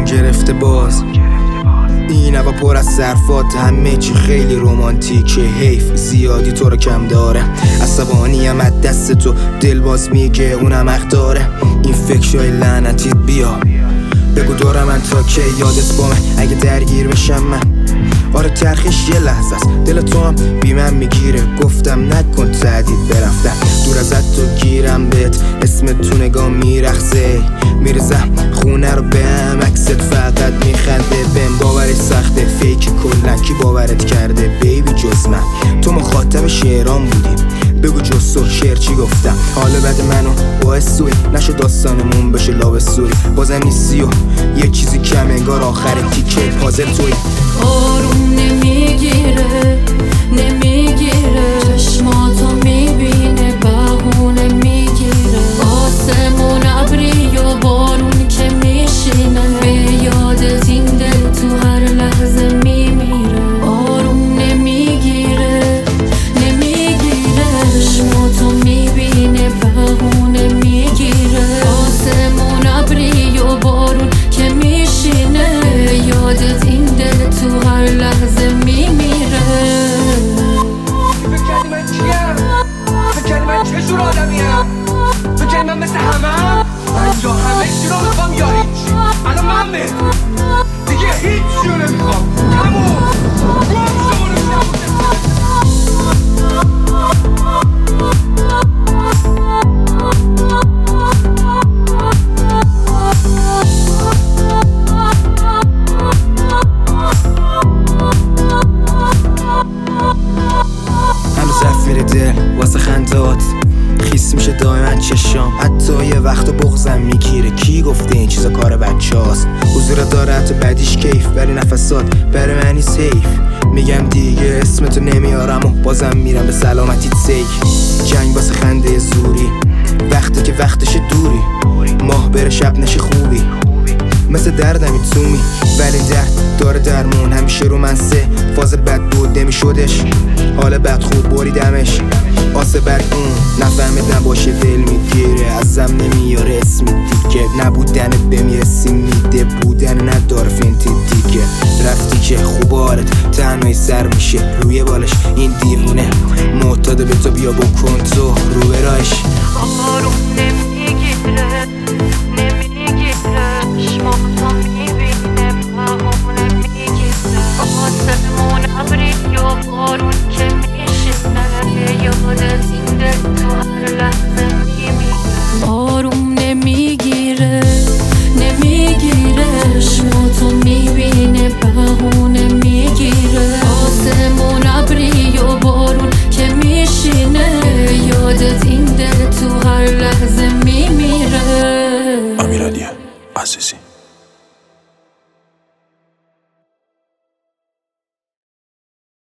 گرفته باز این هوا پر از صرفات، همه چی خیلی رومانتیکه. حیف زیادی تو رو کم داره، عصبانیم از دست تو، دل باز میگه اونم حق داره. این فکرای لعنتیت بیا بگو دارم من تا که یادت بامه اگه درگیر بشم من. آره ترخیش یه لحظه است، دل تو هم بی من میگیره. گفتم نکن تعدید برفتم دور ازت تو گیرم بهت، اسم تو نگاه میرخصه میرزم خونه رو بهم، عکست فقط میخنده بهم. باورش سخته فیک کلن، کی باورت کرده بیبی جز من؟ تو مخاطب شعرام بودی، بگو جز تو شعر چی گفتم؟ حال بد منو باعث سوی نشو داستانمون بشه لاب سوری. بازم نیستی و یه چیزی کم انگار آخر تیکه پازل توی. آروم نمیگیره چشماتو میبینه بهونه میگیره. آسمون ابری و بارون که میشینه به یادت این دل تو هر لحظه میمیره. آروم نمیگیره چشماتو میبینه بهونه میگیره. آسمون ابری و بارون که میشینه به یادت این دل تو هر لحظه میمیره. فکر کردی من چیم؟ فکر کردی من چه جور آدمیم؟ فکر کردی من مثل همه؟ من یا همه چی رو میخوام یا هیچ. الان من دیگه هیچ چی رو نمیخوام. تموم دل واسه خندات خیس میشه دائما چشام، حتی یه وقت بغضم میگیره. کی گفته این چیزا کار بچه هاست؟ حضور داره حتی بعدیش کیف، ولی نفسات برای منی سیف. میگم دیگه اسمتو نمیارم و بازم میرم به سلامتیت سیک. جنگ واسه خنده زوری، وقتی که وقتش دوری، ماه بره شب نشه خوبی. مثل دردمی تومی ولی درد داره درمون، همیشه رو من سه فاز بد بود نمیشدش، حال بد خوب بریدمش. آسه برگون نفهمیدم باشه دل میگیره، ازم نمیاره اسمی دیگه. نبودنت بمیرسی میده، بودن نداره فنتی دیگه. رفتی که خوبارت تنهایی سر میشه روی بالش، این دیوونه معتاده به تو بیا بکن تو روی راهش. آروم نمیگیره چشماتو میبینه بهونه میگیره. آسمون ابری و بارون که میشینه به یادت این دل تو هر لحظه میمیره. آروم نمیگیره چشماتو میبینه بهونه میگیره. آسمون ابری و بارون که میشینه به یادت این دل تو هر لحظه